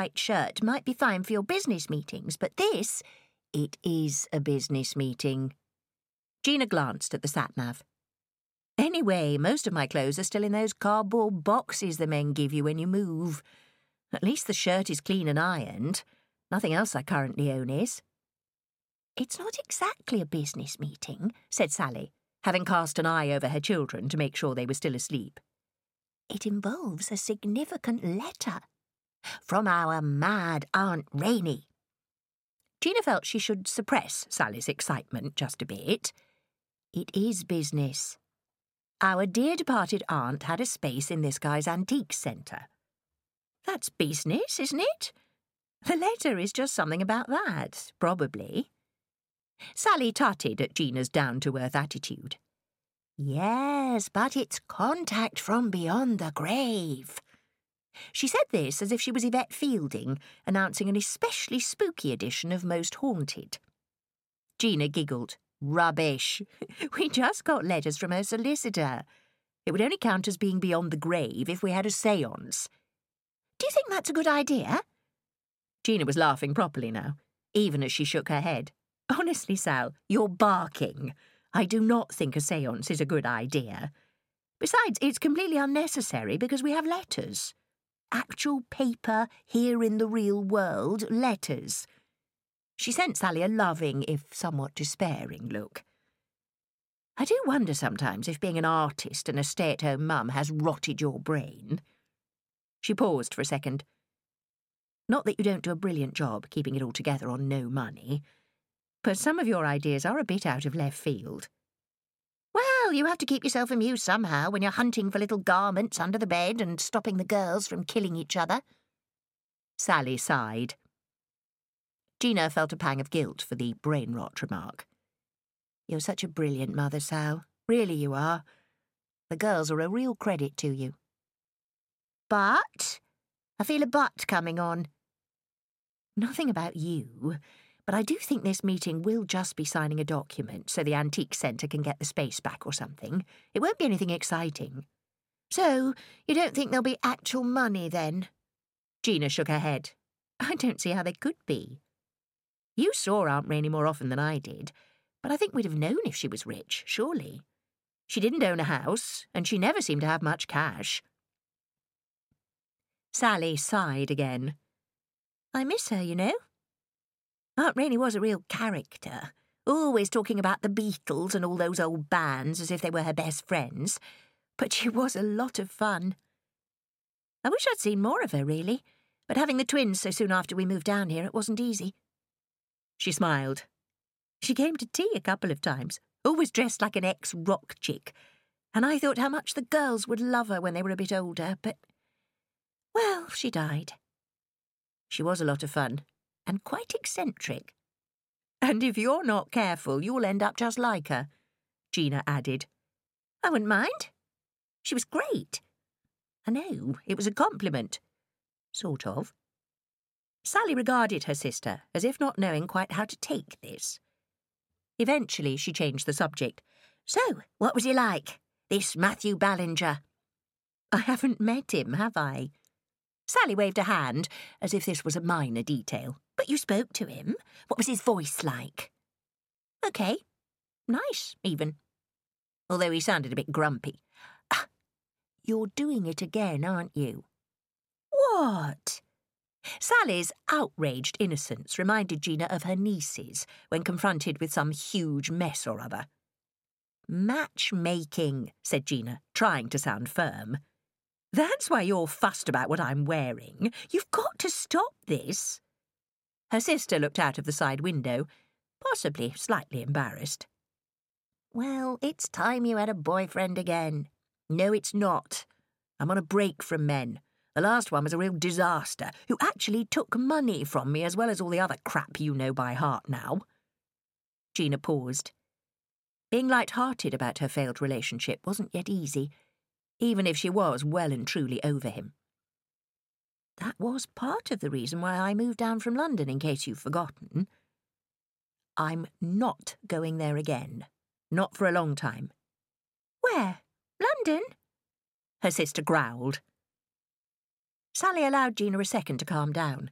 white shirt might be fine for your business meetings, but this, it is a business meeting. Gina glanced at the sat-nav. Anyway, most of my clothes are still in those cardboard boxes the men give you when you move. At least the shirt is clean and ironed. Nothing else I currently own is. It's not exactly a business meeting, said Sally, having cast an eye over her children to make sure they were still asleep. It involves a significant letter from our mad Aunt Rainey. Gina felt she should suppress Sally's excitement just a bit. It is business. Our dear departed aunt had a space in this guy's antiques centre. That's business, isn't it? The letter is just something about that, probably. Sally tutted at Gina's down-to-earth attitude. Yes, but it's contact from beyond the grave. She said this as if she was Yvette Fielding, announcing an especially spooky edition of Most Haunted. Gina giggled. Rubbish. We just got letters from her solicitor. It would only count as being beyond the grave if we had a séance. Do you think that's a good idea? Gina was laughing properly now, even as she shook her head. Honestly, Sal, you're barking. I do not think a séance is a good idea. Besides, it's completely unnecessary because we have letters. Actual paper, here in the real world, letters. She sent Sally a loving, if somewhat despairing, look. I do wonder sometimes if being an artist and a stay-at-home mum has rotted your brain. She paused for a second. Not that you don't do a brilliant job keeping it all together on no money, but some of your ideas are a bit out of left field. Well, you have to keep yourself amused somehow when you're hunting for little garments under the bed and stopping the girls from killing each other. Sally sighed. Gina felt a pang of guilt for the brain-rot remark. You're such a brilliant mother, Sal. Really you are. The girls are a real credit to you. But? I feel a but coming on. Nothing about you, but I do think this meeting will just be signing a document so the Antique Centre can get the space back or something. It won't be anything exciting. So, you don't think there'll be actual money then? Gina shook her head. I don't see how they could be. You saw Aunt Rainey more often than I did, but I think we'd have known if she was rich, surely. She didn't own a house, and she never seemed to have much cash. Sally sighed again. I miss her, you know. Aunt Rainey was a real character, always talking about the Beatles and all those old bands as if they were her best friends, but she was a lot of fun. I wish I'd seen more of her, really, but having the twins so soon after we moved down here, it wasn't easy. She smiled. She came to tea a couple of times, always dressed like an ex-rock chick, and I thought how much the girls would love her when they were a bit older, but, well, she died. She was a lot of fun, and quite eccentric. And if you're not careful, you'll end up just like her, Gina added. I wouldn't mind. She was great. I know, it was a compliment. Sort of. Sally regarded her sister as if not knowing quite how to take this. Eventually she changed the subject. So, what was he like, this Matthew Ballinger? I haven't met him, have I? Sally waved a hand, as if this was a minor detail. But you spoke to him. What was his voice like? OK. Nice, even. Although he sounded a bit grumpy. Ah, you're doing it again, aren't you? What? Sally's outraged innocence reminded Gina of her nieces when confronted with some huge mess or other. Matchmaking, said Gina, trying to sound firm. That's why you're fussed about what I'm wearing. You've got to stop this. Her sister looked out of the side window, possibly slightly embarrassed. Well, it's time you had a boyfriend again. No, it's not. I'm on a break from men. The last one was a real disaster, who actually took money from me as well as all the other crap you know by heart now. Gina paused. Being light-hearted about her failed relationship wasn't yet easy, even if she was well and truly over him. That was part of the reason why I moved down from London, in case you've forgotten. I'm not going there again. Not for a long time. Where? London? Her sister growled. Sally allowed Gina a second to calm down.